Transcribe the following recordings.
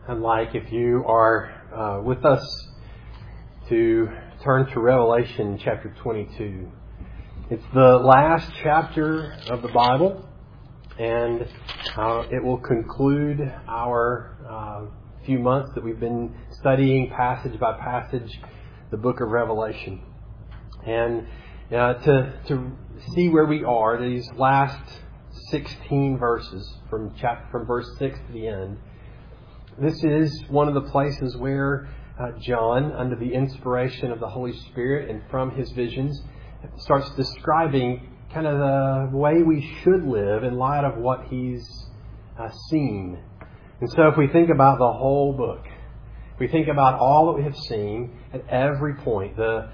I'd like, if you are with us, to turn to Revelation chapter 22. It's the last chapter of the Bible, and it will conclude our few months that we've been studying passage by passage the book of Revelation. And to see where we are, these last 16 verses from verse 6 to the end, this is one of the places where John, under the inspiration of the Holy Spirit and from his visions, starts describing kind of the way we should live in light of what he's seen. And so if we think about the whole book, if we think about all that we have seen at every point, the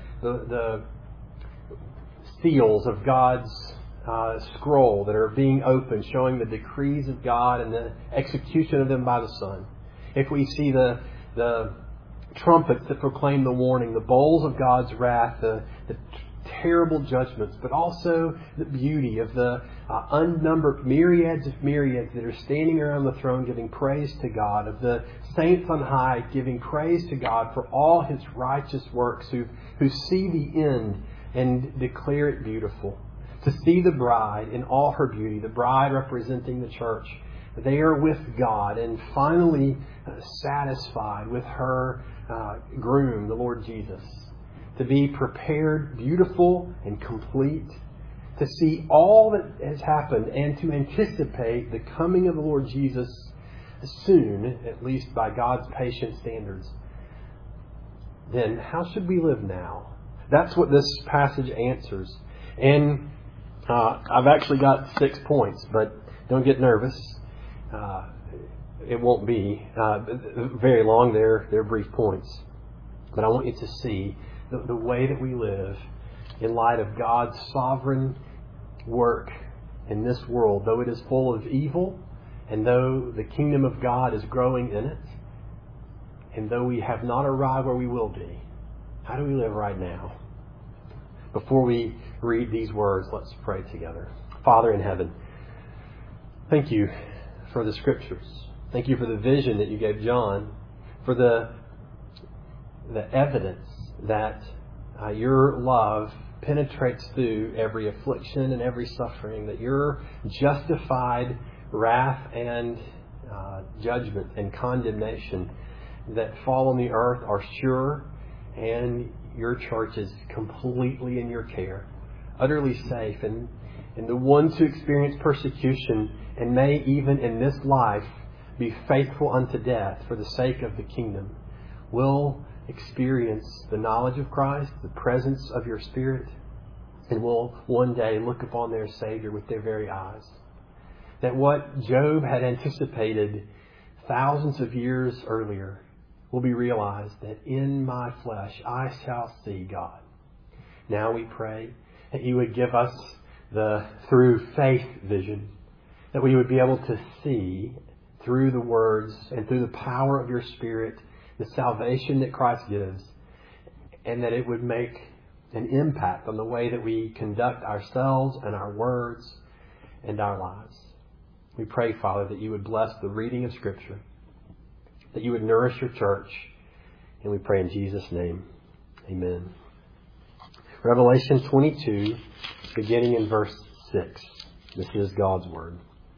seals of God's scroll that are being opened, showing the decrees of God and the execution of them by the Son. If we see the trumpets that proclaim the warning, the bowls of God's wrath, the terrible judgments, but also the beauty of the unnumbered myriads of myriads that are standing around the throne giving praise to God, of the saints on high giving praise to God for all His righteous works, who see the end and declare it beautiful. To see the bride in all her beauty, the bride representing the church, there with God and finally satisfied with her groom, the Lord Jesus. To be prepared, beautiful and complete. To see all that has happened and to anticipate the coming of the Lord Jesus soon, at least by God's patient standards. Then how should we live now? That's what this passage answers. And I've actually got 6 points, but don't get nervous. It won't be very long. They're brief points. But I want you to see the way that we live in light of God's sovereign work in this world, though it is full of evil, and though the kingdom of God is growing in it, and though we have not arrived where we will be. How do we live right now? Before we read these words, let's pray together. Father in heaven, thank you for the Scriptures. Thank you for the vision that you gave John, for the evidence that your love penetrates through every affliction and every suffering, that your justified wrath and judgment and condemnation that fall on the earth are sure, and your church is completely in your care, utterly safe, and the ones who experience persecution and may even in this life be faithful unto death for the sake of the kingdom will experience the knowledge of Christ, the presence of your Spirit, and will one day look upon their Savior with their very eyes. That what Job had anticipated thousands of years earlier will be realized, that in my flesh I shall see God. Now we pray that you would give us the through faith vision, that we would be able to see through the words and through the power of your Spirit the salvation that Christ gives, and that it would make an impact on the way that we conduct ourselves and our words and our lives. We pray, Father, that you would bless the reading of Scripture, that you would nourish your church, and we pray in Jesus' name. Amen. Revelation 22, beginning in verse 6. This is God's Word.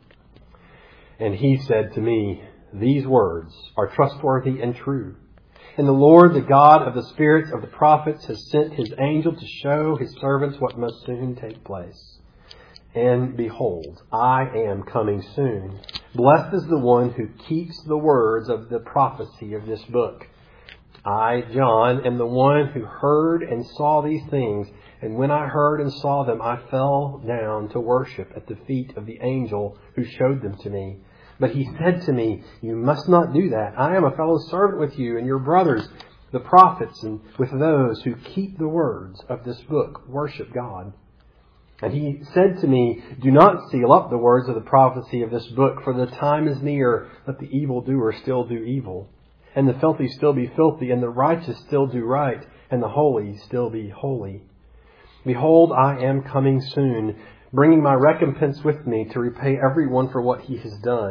And he said to me, these words are trustworthy and true. And the Lord, the God of the spirits of the prophets, has sent his angel to show his servants what must soon take place. And behold, I am coming soon. Blessed is the one who keeps the words of the prophecy of this book. I, John, am the one who heard and saw these things. And when I heard and saw them, I fell down to worship at the feet of the angel who showed them to me. But he said to me, you must not do that. I am a fellow servant with you and your brothers, the prophets, and with those who keep the words of this book. Worship God. And he said to me, do not seal up the words of the prophecy of this book, for the time is near. Let the evildoer still do evil, and the filthy still be filthy, and the righteous still do right, and the holy still be holy. Behold, I am coming soon, bringing my recompense with me to repay everyone for what he has done.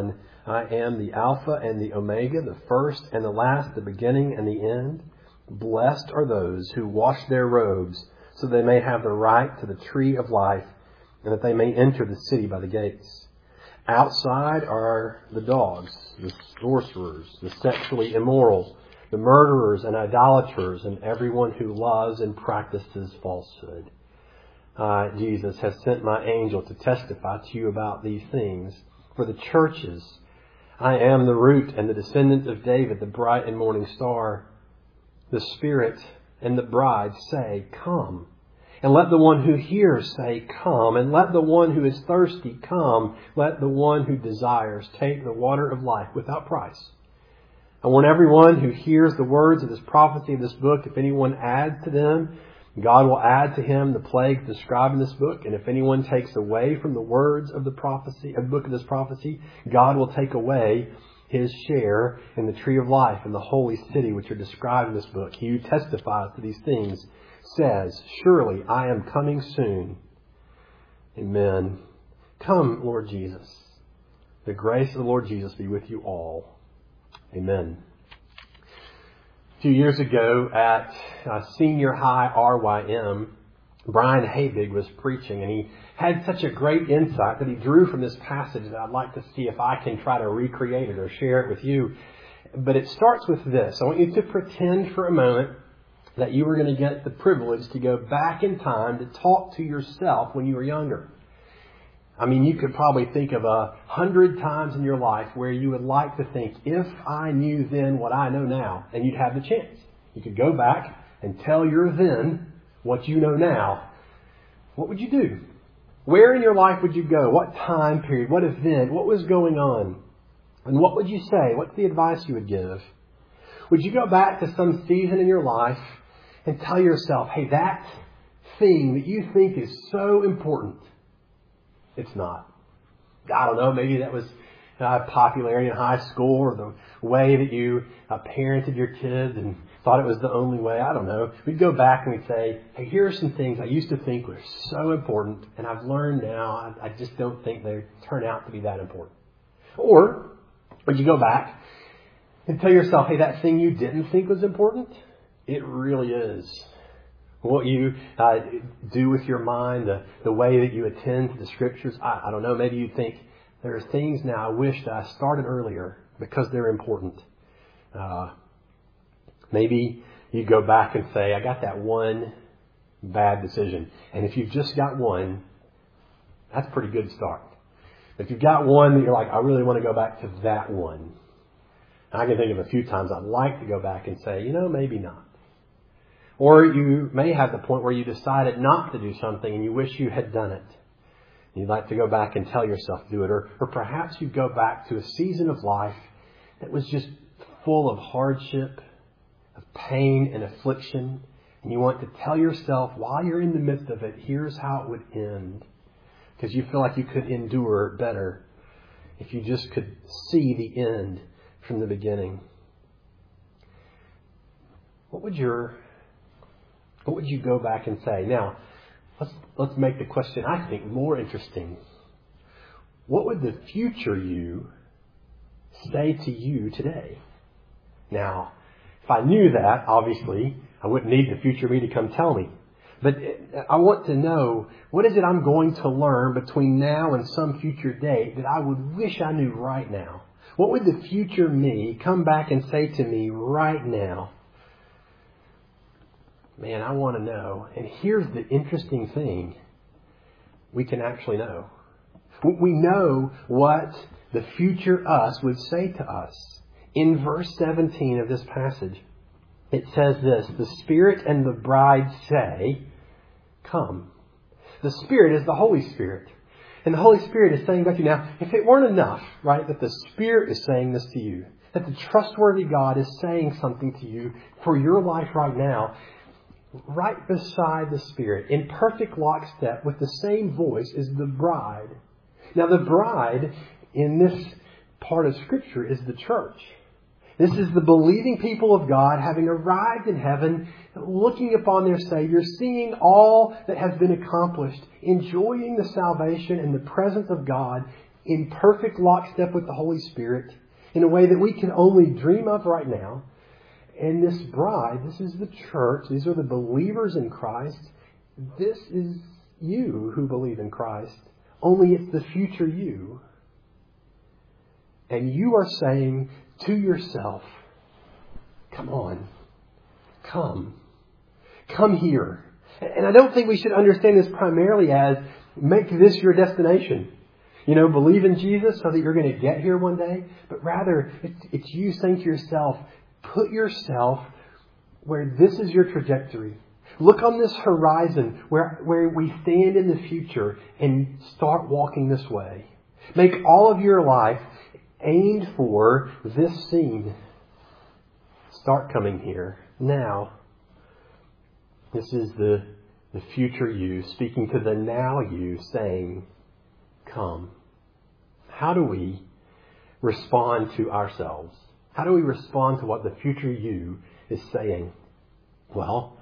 I am the Alpha and the Omega, the first and the last, the beginning and the end. Blessed are those who wash their robes, so they may have the right to the tree of life, and that they may enter the city by the gates. Outside are the dogs, the sorcerers, the sexually immoral, the murderers and idolaters, and everyone who loves and practices falsehood. Jesus, has sent my angel to testify to you about these things. For the churches, I am the root and the descendant of David, the bright and morning star. The Spirit and the bride say, Come. And let the one who hears say, Come. And let the one who is thirsty come. Let the one who desires take the water of life without price. I warn everyone who hears the words of this prophecy of this book, if anyone adds to them, God will add to him the plagues described in this book. And if anyone takes away from the words of the prophecy, of the book of this prophecy, God will take away his share in the tree of life and the holy city which are described in this book. He who testifies to these things says, Surely I am coming soon. Amen. Come, Lord Jesus. The grace of the Lord Jesus be with you all. Amen. A few years ago at Senior High RYM, Brian Habig was preaching, and he had such a great insight that he drew from this passage that I'd like to see if I can try to recreate it or share it with you. But it starts with this. I want you to pretend for a moment that you were going to get the privilege to go back in time to talk to yourself when you were younger. I mean, you could probably think of 100 times in your life where you would like to think, if I knew then what I know now, and you'd have the chance. You could go back and tell your then what you know now. What would you do? Where in your life would you go? What time period? What event? What was going on? And what would you say? What's the advice you would give? Would you go back to some season in your life and tell yourself, hey, that thing that you think is so important, it's not. I don't know, maybe that was popularity in high school, or the way that you parented your kids and thought it was the only way. I don't know. We'd go back and we'd say, hey, here are some things I used to think were so important, and I've learned now I just don't think they turn out to be that important. Or would you go back and tell yourself, hey, that thing you didn't think was important, it really is. What you do with your mind, the way that you attend to the Scriptures, I don't know, maybe you think there are things now I wish that I started earlier because they're important. Maybe you go back and say, I got that one bad decision. And if you've just got one, that's a pretty good start. If you've got one that you're like, I really want to go back to that one. I can think of a few times I'd like to go back and say, maybe not. Or you may have the point where you decided not to do something and you wish you had done it. You'd like to go back and tell yourself to do it. Or perhaps you go back to a season of life that was just full of hardship, of pain and affliction. And you want to tell yourself while you're in the midst of it, here's how it would end. Because you feel like you could endure better if you just could see the end from the beginning. What would you go back and say? Now, let's make the question, I think, more interesting. What would the future you say to you today? Now, if I knew that, obviously, I wouldn't need the future me to come tell me. But I want to know, what is it I'm going to learn between now and some future date that I would wish I knew right now? What would the future me come back and say to me right now? Man, I want to know. And here's the interesting thing. We can actually know. We know what the future us would say to us. In verse 17 of this passage, it says this, the Spirit and the bride say, Come. The Spirit is the Holy Spirit. And the Holy Spirit is saying back to you now, if it weren't enough, right, that the Spirit is saying this to you, that the trustworthy God is saying something to you for your life right now, right beside the Spirit, in perfect lockstep with the same voice, is the bride. Now the bride in this part of Scripture is the church. This is the believing people of God having arrived in heaven, looking upon their Savior, seeing all that has been accomplished, enjoying the salvation and the presence of God in perfect lockstep with the Holy Spirit in a way that we can only dream of right now. And this bride, this is the church, these are the believers in Christ. This is you who believe in Christ, only it's the future you. And you are saying to yourself, come on, come here. And I don't think we should understand this primarily as make this your destination. Believe in Jesus so that you're going to get here one day. But rather, it's you saying to yourself, put yourself where this is your trajectory. Look on this horizon where we stand in the future and start walking this way. Make all of your life aimed for this scene. Start coming here now. This is the future you speaking to the now you, saying, come. How do we respond to ourselves? How do we respond to what the future you is saying? Well,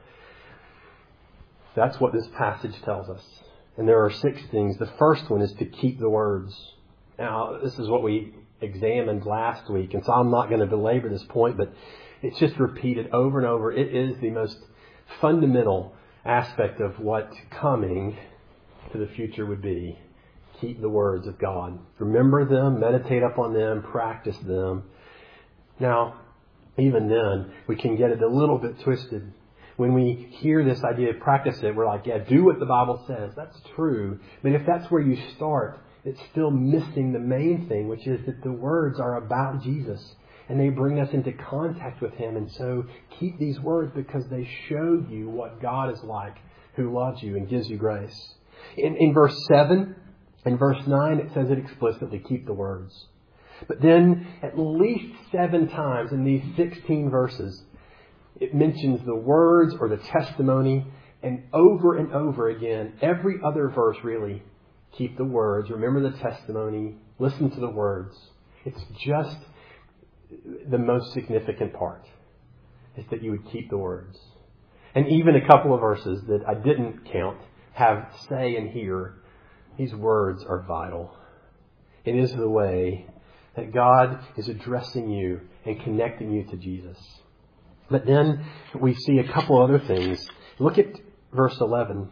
that's what this passage tells us. And there are 6 things. The first one is to keep the words. Now, this is what we examined last week, and so I'm not going to belabor this point, but it's just repeated over and over. It is the most fundamental aspect of what coming to the future would be. Keep the words of God. Remember them, meditate upon them, practice them. Now, even then, we can get it a little bit twisted. When we hear this idea of practice it, we're like, yeah, do what the Bible says. That's true. But if that's where you start, it's still missing the main thing, which is that the words are about Jesus. And they bring us into contact with Him. And so keep these words because they show you what God is like, who loves you and gives you grace. In verse 7 and verse 9, it says it explicitly, keep the words. But then at least 7 times in these 16 verses, it mentions the words or the testimony. And over again, every other verse really, keep the words, remember the testimony, listen to the words. It's just the most significant part is that you would keep the words. And even a couple of verses that I didn't count have say and hear. These words are vital. It is the way that God is addressing you and connecting you to Jesus. But then we see a couple other things. Look at verse 11.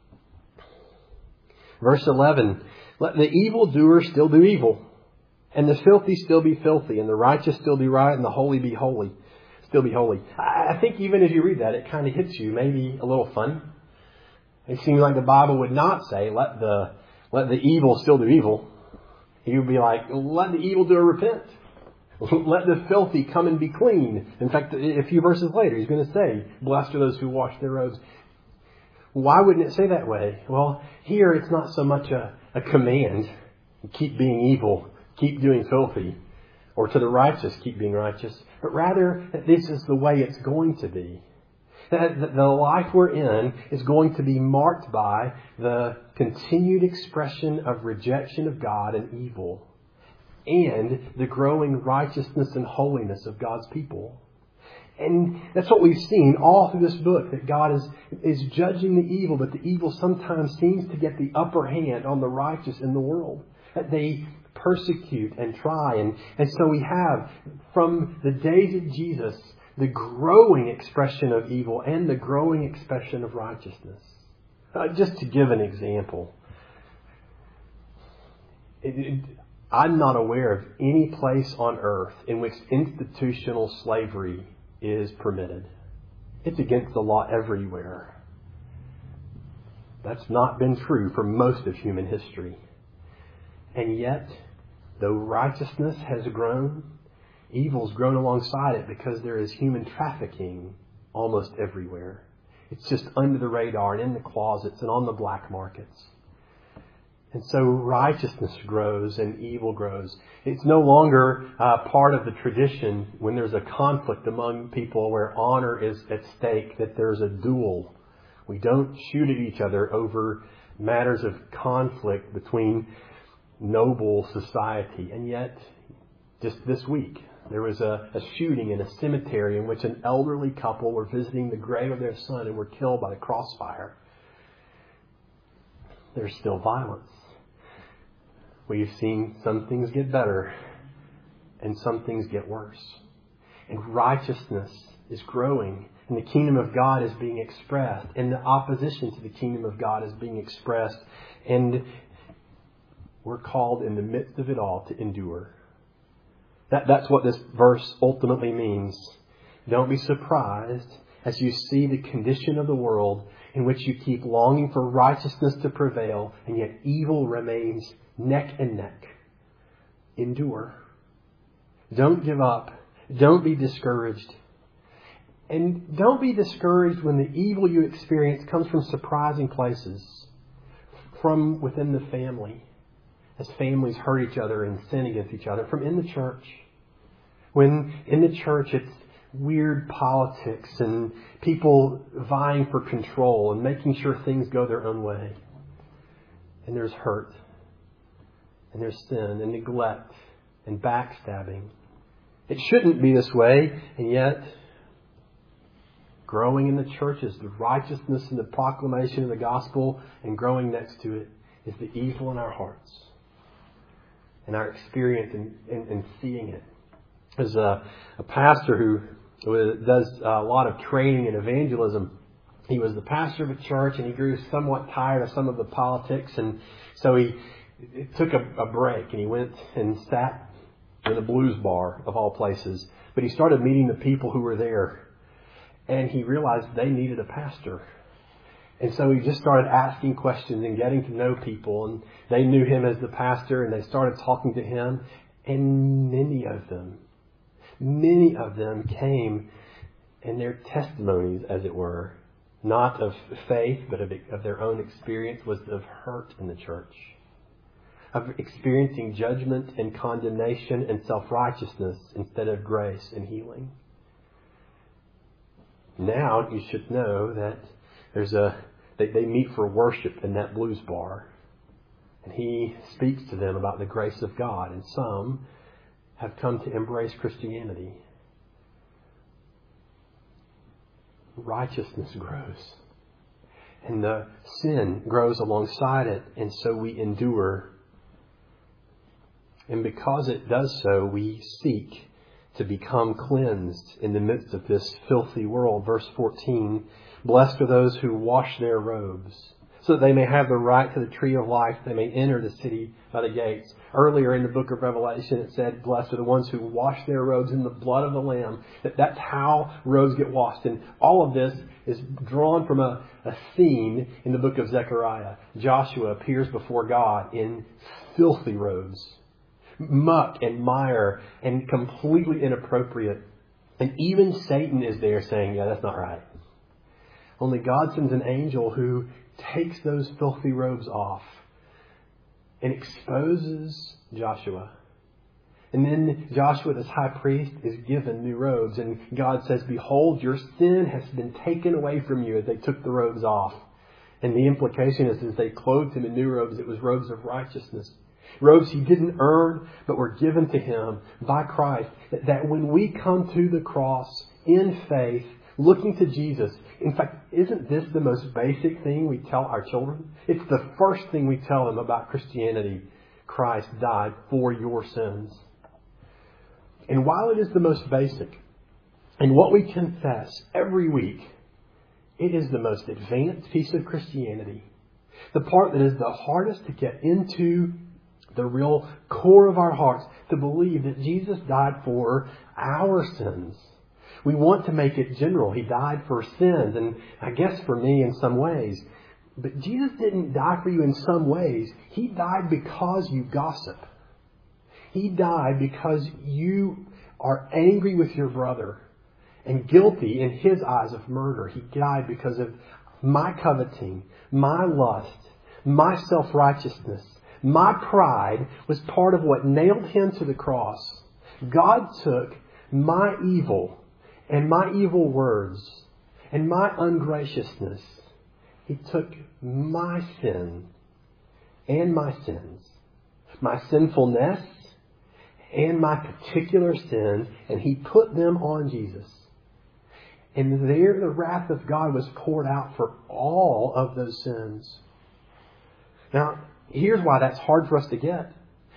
Verse 11, let the evildoer still do evil, and the filthy still be filthy, and the righteous still do right, and the holy be holy. Still be holy. I think even as you read that, it kind of hits you maybe a little funny. It seems like the Bible would not say, let the evil still do evil. He would be like, let the evildoer repent. Let the filthy come and be clean. In fact, a few verses later, he's going to say, blessed are those who wash their robes. Why wouldn't it say that way? Well, here it's not so much a command. Keep being evil. Keep doing filthy. Or to the righteous, keep being righteous. But rather, that this is the way it's going to be. That the life we're in is going to be marked by the continued expression of rejection of God and evil, and the growing righteousness and holiness of God's people. And that's what we've seen all through this book, that God is judging the evil, but the evil sometimes seems to get the upper hand on the righteous in the world. That they persecute and try. And so we have, from the days of Jesus, the growing expression of evil and the growing expression of righteousness. Just to give an example, I'm not aware of any place on earth in which institutional slavery is permitted. It's against the law everywhere. That's not been true for most of human history. And yet, though righteousness has grown, evil's grown alongside it because there is human trafficking almost everywhere. It's just under the radar and in the closets and on the black markets. And so righteousness grows and evil grows. It's no longer part of the tradition when there's a conflict among people where honor is at stake, that there's a duel. We don't shoot at each other over matters of conflict between noble society. And yet, just this week, there was a shooting in a cemetery in which an elderly couple were visiting the grave of their son and were killed by the crossfire. There's still violence. we've seen some things get better and some things get worse. And righteousness is growing, and the kingdom of God is being expressed, and the opposition to the kingdom of God is being expressed. And we're called in the midst of it all to endure. That's what this verse ultimately means. Don't be surprised as you see the condition of the world in which you keep longing for righteousness to prevail, and yet evil remains neck and neck. Endure. Don't give up. Don't be discouraged. And don't be discouraged when the evil you experience comes from surprising places. From within the family, as families hurt each other and sin against each other. From in the church. When in the church it's weird politics and people vying for control and making sure things go their own way. And there's hurt. And there's sin and neglect and backstabbing. It shouldn't be this way, and yet growing in the churches, the righteousness and the proclamation of the gospel, and growing next to it is the evil in our hearts and our experience in seeing it. There's a pastor who does a lot of training and evangelism. He was the pastor of a church, and he grew somewhat tired of some of the politics, and so he took a break, and he went and sat in a blues bar of all places. But he started meeting the people who were there, and he realized they needed a pastor. And so he just started asking questions and getting to know people, and they knew him as the pastor, and they started talking to him. And many of them came, and their testimonies, as it were, not of faith, but of their own experience, was of hurt in the church, of experiencing judgment and condemnation and self-righteousness instead of grace and healing. Now you should know that they meet for worship in that blues bar, and he speaks to them about the grace of God, and some have come to embrace Christianity. Righteousness grows, and the sin grows alongside it, and so we endure. And because it does so, we seek to become cleansed in the midst of this filthy world. Verse 14, blessed are those who wash their robes, so that they may have the right to the tree of life, they may enter the city by the gates. Earlier in the book of Revelation, it said, blessed are the ones who wash their robes in the blood of the Lamb. That's how robes get washed. And all of this is drawn from a scene in the book of Zechariah. Joshua appears before God in filthy robes, muck and mire, and completely inappropriate. And even Satan is there saying, yeah, that's not right. Only God sends an angel who takes those filthy robes off and exposes Joshua. And then Joshua, as high priest, is given new robes. And God says, behold, your sin has been taken away from you, as they took the robes off. And the implication is, as they clothed him in new robes, it was robes of righteousness. Robes he didn't earn, but were given to him by Christ. That when we come to the cross in faith, looking to Jesus. In fact, isn't this the most basic thing we tell our children? It's the first thing we tell them about Christianity. Christ died for your sins. And while it is the most basic, and what we confess every week, it is the most advanced piece of Christianity. The part that is the hardest to get into the real core of our hearts, to believe that Jesus died for our sins. We want to make it general. He died for sins, and I guess for me in some ways. But Jesus didn't die for you in some ways. He died because you gossip. He died because you are angry with your brother and guilty in his eyes of murder. He died because of my coveting, my lust, my self-righteousness. My pride was part of what nailed him to the cross. God took my evil and my evil words and my ungraciousness. He took my sin and my sins, my sinfulness and my particular sins, and He put them on Jesus. And there the wrath of God was poured out for all of those sins. Now, here's why that's hard for us to get.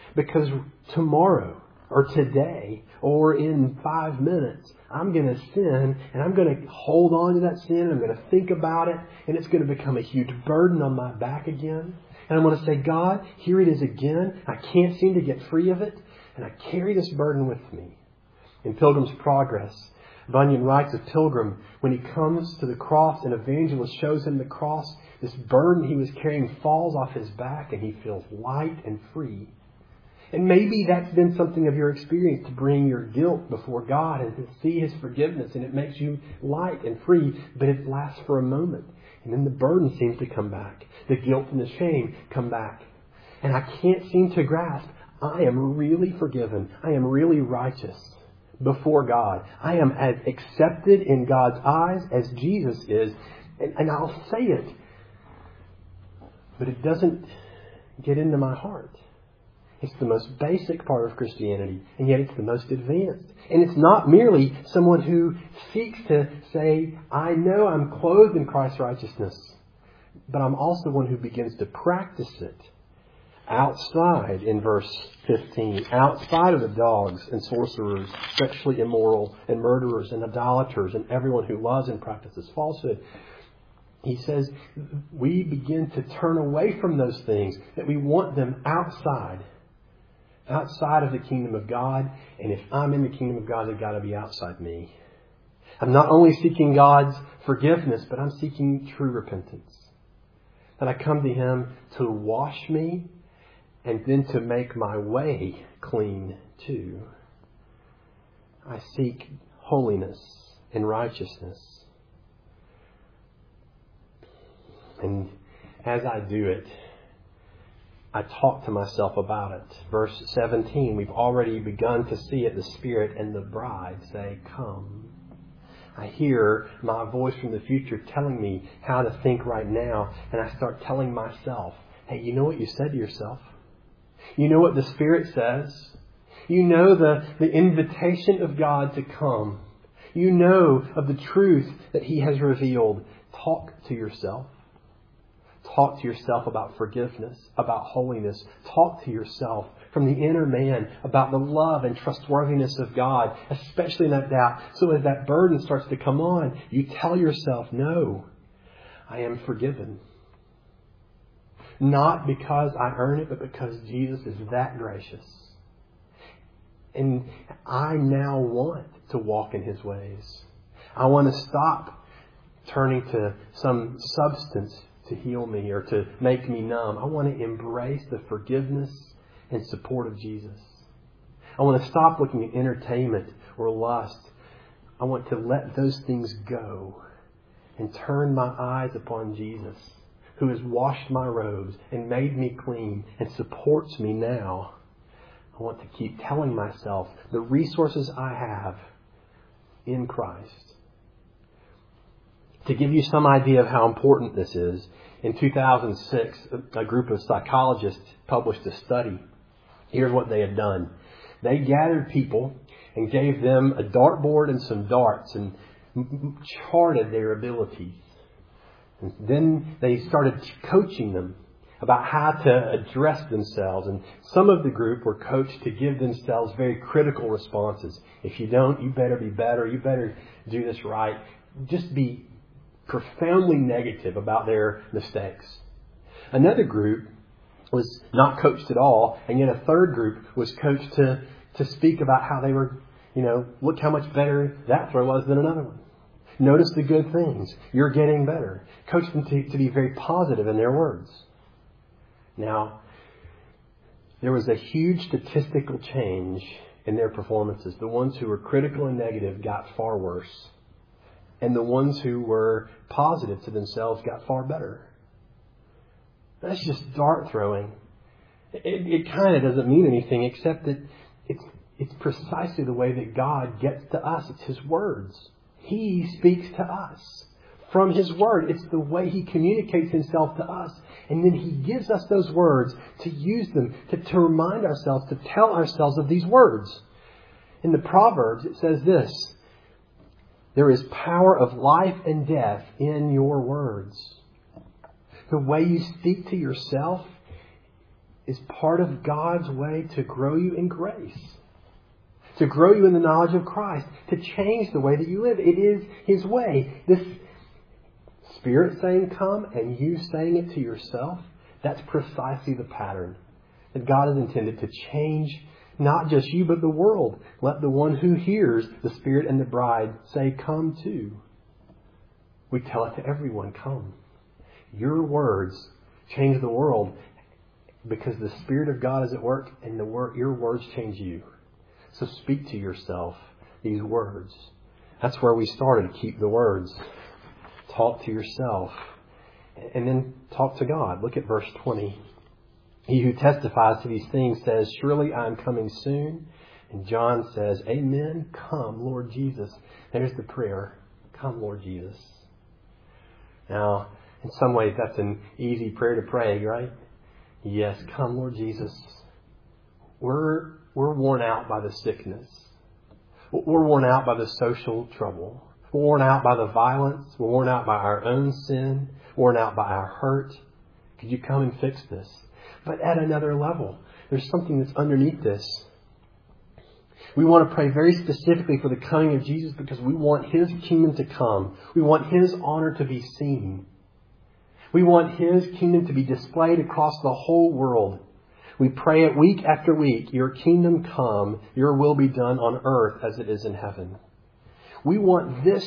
because tomorrow or today or in 5 minutes, I'm going to sin and I'm going to hold on to that sin. And I'm going to think about it and it's going to become a huge burden on my back again. And I'm going to say, God, here it is again. I can't seem to get free of it. And I carry this burden with me. In Pilgrim's Progress, Bunyan writes of Pilgrim, when he comes to the cross, an evangelist shows him the cross, this burden he was carrying falls off his back and he feels light and free. And maybe that's been something of your experience, to bring your guilt before God and to see His forgiveness, and it makes you light and free, but it lasts for a moment. And then the burden seems to come back. The guilt and the shame come back. And I can't seem to grasp, I am really forgiven. I am really righteous before God. I am as accepted in God's eyes as Jesus is. And I'll say it, but it doesn't get into my heart. It's the most basic part of Christianity, and yet it's the most advanced. And it's not merely someone who seeks to say, I know I'm clothed in Christ's righteousness, but I'm also one who begins to practice it outside, in verse 15, outside of the dogs and sorcerers, sexually immoral and murderers and idolaters and everyone who loves and practices falsehood. He says we begin to turn away from those things, that we want them outside of the kingdom of God. And if I'm in the kingdom of God, they've got to be outside me. I'm not only seeking God's forgiveness, but I'm seeking true repentance. That I come to Him to wash me and then to make my way clean too. I seek holiness and righteousness. And as I do it, I talk to myself about it. Verse 17, we've already begun to see it. The Spirit and the bride say, come. I hear my voice from the future telling me how to think right now. And I start telling myself, hey, you know what you said to yourself? You know what the Spirit says? You know the invitation of God to come. You know of the truth that He has revealed. Talk to yourself. Talk to yourself about forgiveness, about holiness. Talk to yourself from the inner man about the love and trustworthiness of God, especially in that doubt. So as that burden starts to come on, you tell yourself, no, I am forgiven. Not because I earn it, but because Jesus is that gracious. And I now want to walk in His ways. I want to stop turning to some substance to heal me or to make me numb. I want to embrace the forgiveness and support of Jesus. I want to stop looking at entertainment or lust. I want to let those things go and turn my eyes upon Jesus, who has washed my robes and made me clean and supports me now. I want to keep telling myself the resources I have in Christ. To give you some idea of how important this is, in 2006, a group of psychologists published a study. Here's what they had done. They gathered people and gave them a dartboard and some darts and charted their abilities. And then they started coaching them about how to address themselves. And some of the group were coached to give themselves very critical responses. If you don't, you better be better. You better do this right. Just be profoundly negative about their mistakes. Another group was not coached at all, and yet a third group was coached to speak about how they were, look how much better that throw was than another one. Notice the good things. You're getting better. Coach them to be very positive in their words. Now, there was a huge statistical change in their performances. The ones who were critical and negative got far worse. And the ones who were positive to themselves got far better. That's just dart throwing. It kind of doesn't mean anything except that it's precisely the way that God gets to us. It's His words. He speaks to us from His Word. It's the way He communicates Himself to us. And then He gives us those words to use them, to remind ourselves, to tell ourselves of these words. In the Proverbs, it says this: there is power of life and death in your words. The way you speak to yourself is part of God's way to grow you in grace, to grow you in the knowledge of Christ, to change the way that you live. It is His way. This Spirit saying come and you saying it to yourself, that's precisely the pattern that God has intended to change not just you but the world. Let the one who hears the Spirit and the bride say come too. We tell it to everyone, come. Your words change the world because the Spirit of God is at work and your words change you. So speak to yourself these words. That's where we started. Keep the words. Talk to yourself. And then talk to God. Look at verse 20. He who testifies to these things says, surely I am coming soon. And John says, amen. Come, Lord Jesus. There's the prayer. Come, Lord Jesus. Now, in some ways, that's an easy prayer to pray, right? Yes, come, Lord Jesus. We're worn out by the sickness. We're worn out by the social trouble. We're worn out by the violence. We're worn out by our own sin. Worn out by our hurt. Could you come and fix this? But at another level, there's something that's underneath this. We want to pray very specifically for the coming of Jesus because we want His kingdom to come. We want His honor to be seen. We want His kingdom to be displayed across the whole world. We pray it week after week. Your kingdom come, your will be done on earth as it is in heaven. We want this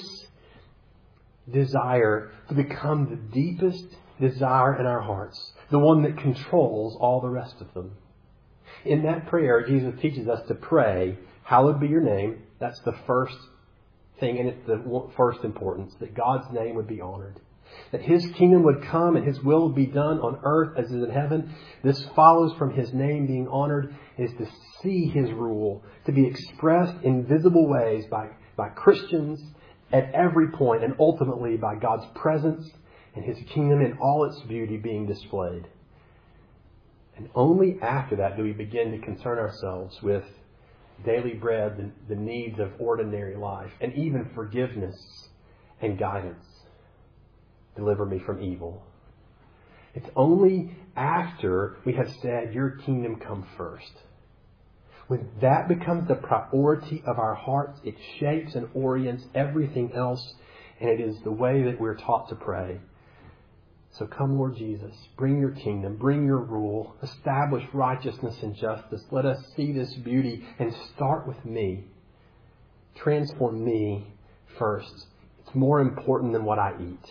desire to become the deepest desire in our hearts, the one that controls all the rest of them. In that prayer, Jesus teaches us to pray, hallowed be your name. That's the first thing, and it's the first importance, that God's name would be honored. That His kingdom would come and His will would be done on earth as it is in heaven. This follows from His name being honored is to see His rule, to be expressed in visible ways by Christians at every point, and ultimately by God's presence and His kingdom in all its beauty being displayed. And only after that do we begin to concern ourselves with daily bread, the needs of ordinary life, and even forgiveness and guidance. Deliver me from evil. It's only after we have said, your kingdom come first. When that becomes the priority of our hearts, it shapes and orients everything else, and it is the way that we're taught to pray. So come, Lord Jesus, bring your kingdom, bring your rule, establish righteousness and justice. Let us see this beauty and start with me. Transform me first. It's more important than what I eat.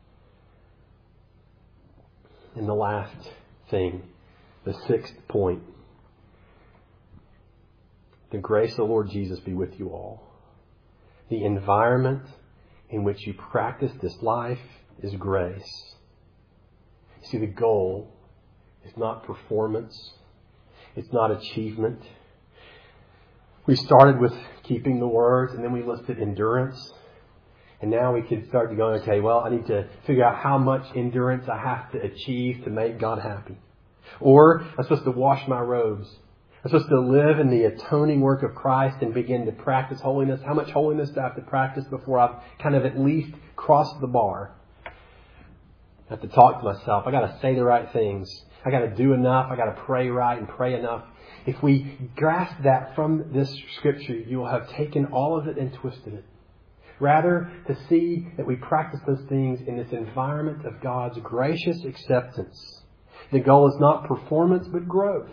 And the last thing, the sixth point. The grace of the Lord Jesus be with you all. The environment in which you practice this life is grace. See, the goal is not performance. It's not achievement. We started with keeping the words, and then we listed endurance. And now we can start to go, okay, well, I need to figure out how much endurance I have to achieve to make God happy. Or I'm supposed to wash my robes. I'm supposed to live in the atoning work of Christ and begin to practice holiness. How much holiness do I have to practice before I've kind of at least crossed the bar? I have to talk to myself. I got to say the right things. I got to do enough. I got to pray right and pray enough. If we grasp that from this scripture, you will have taken all of it and twisted it. Rather, to see that we practice those things in this environment of God's gracious acceptance. The goal is not performance, but growth.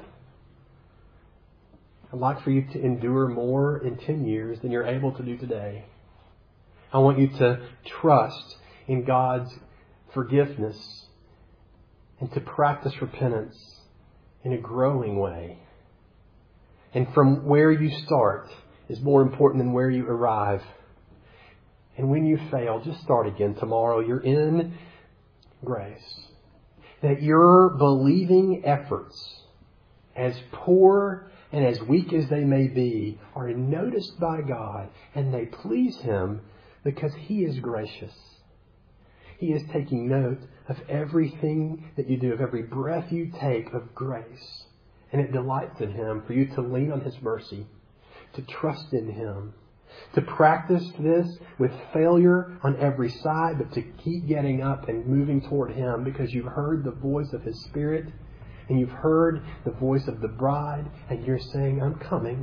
I'd like for you to endure more in 10 years than you're able to do today. I want you to trust in God's forgiveness and to practice repentance in a growing way. And from where you start is more important than where you arrive. And when you fail, just start again tomorrow. You're in grace. That your believing efforts, as poor and as weak as they may be, are noticed by God and they please Him because He is gracious. He is taking note of everything that you do, of every breath you take of grace. And it delights in Him for you to lean on His mercy, to trust in Him, to practice this with failure on every side, but to keep getting up and moving toward Him because you've heard the voice of His Spirit and you've heard the voice of the bride, and you're saying, I'm coming.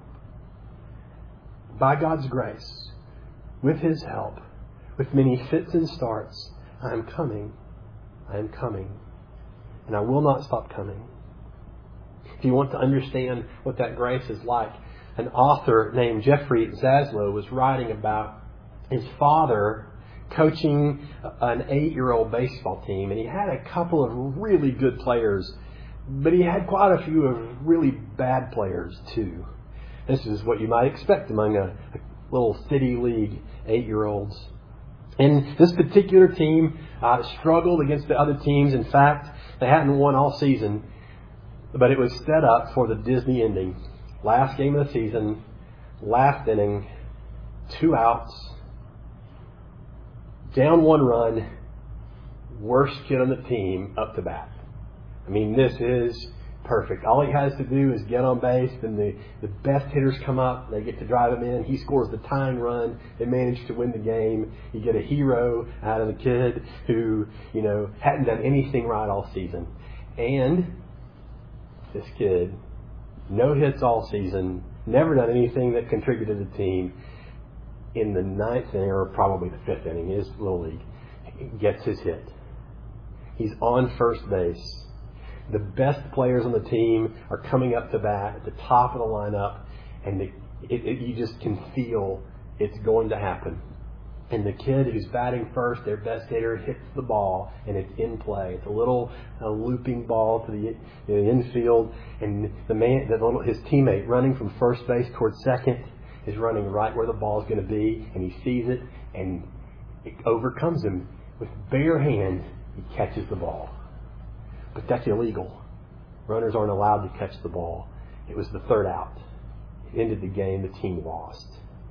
By God's grace, with His help, with many fits and starts, I am coming. I am coming. And I will not stop coming. If you want to understand what that grace is like, an author named Jeffrey Zaslow was writing about his father coaching an 8-year-old baseball team. And he had a couple of really good players, but he had quite a few of really bad players too. This is what you might expect among a little city league 8-year-olds. And this particular team struggled against the other teams. In fact, they hadn't won all season, but it was set up for the Disney ending. Last game of the season, last inning, 2 outs, down 1 run, worst kid on the team up to bat. I mean, this is perfect. All he has to do is get on base, and the best hitters come up. They get to drive him in. He scores the tying run. They manage to win the game. You get a hero out of the kid who, hadn't done anything right all season. And this kid, no hits all season, never done anything that contributed to the team. In the 9th inning, or probably the 5th inning, his little league, gets his hit. He's on first base. The best players on the team are coming up to bat at the top of the lineup, and you just can feel it's going to happen. And the kid who's batting first, their best hitter, hits the ball, and it's in play. It's a little looping ball to the infield, and his teammate running from first base towards second is running right where the ball is going to be, and he sees it, and it overcomes him. With bare hand, he catches the ball. But that's illegal. Runners aren't allowed to catch the ball. It was the 3rd out. It ended the game. The team lost.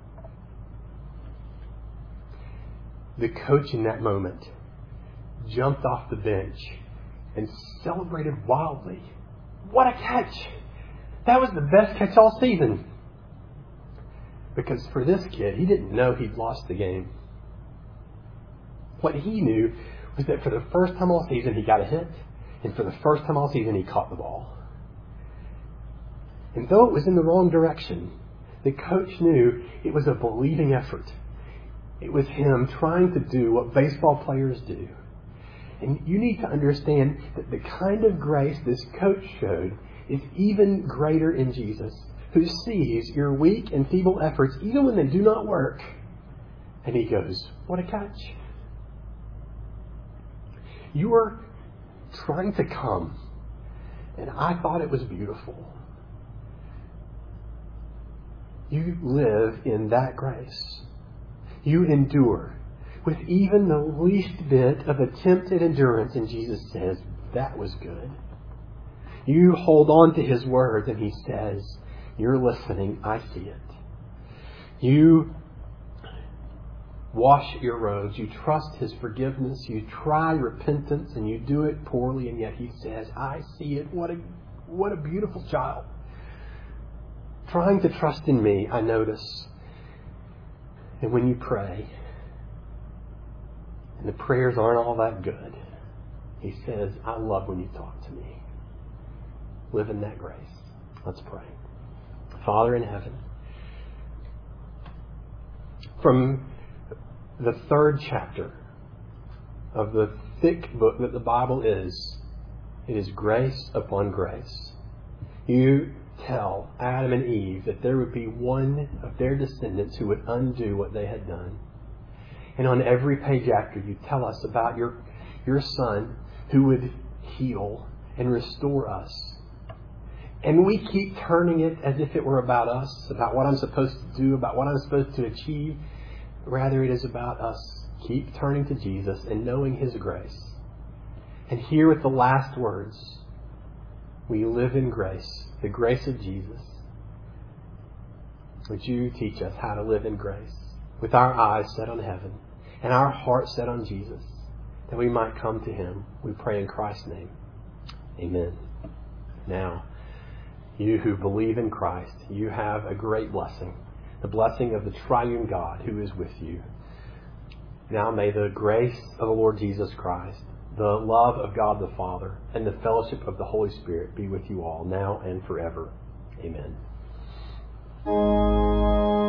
The coach in that moment jumped off the bench and celebrated wildly. What a catch! That was the best catch all season. Because for this kid, he didn't know he'd lost the game. What he knew was that for the first time all season, he got a hit. And for the first time all season, he caught the ball. And though it was in the wrong direction, the coach knew it was a believing effort. It was him trying to do what baseball players do. And you need to understand that the kind of grace this coach showed is even greater in Jesus, who sees your weak and feeble efforts, even when they do not work. And he goes, what a catch. You were trying to come, and I thought it was beautiful. You live in that grace. You endure with even the least bit of attempt at endurance, and Jesus says, that was good. You hold on to His words, and He says, you're listening, I see it. You wash your robes, you trust His forgiveness, you try repentance, and you do it poorly, and yet He says, I see it. What a beautiful child. Trying to trust in me, I notice. And when you pray, and the prayers aren't all that good, He says, I love when you talk to me. Live in that grace. Let's pray. Father in heaven, from the 3rd chapter of the thick book that the Bible is, it is grace upon grace. You tell Adam and Eve that there would be one of their descendants who would undo what they had done. And on every page after, you tell us about your Son who would heal and restore us. And we keep turning it as if it were about us, about what I'm supposed to do, about what I'm supposed to achieve. Rather, it is about us. Keep turning to Jesus and knowing His grace. And here with the last words, we live in grace, the grace of Jesus. Would you teach us how to live in grace, with our eyes set on heaven and our hearts set on Jesus, that we might come to Him. We pray in Christ's name. Amen. Now, you who believe in Christ, you have a great blessing. The blessing of the triune God who is with you. Now may the grace of the Lord Jesus Christ, the love of God the Father, and the fellowship of the Holy Spirit be with you all, now and forever. Amen.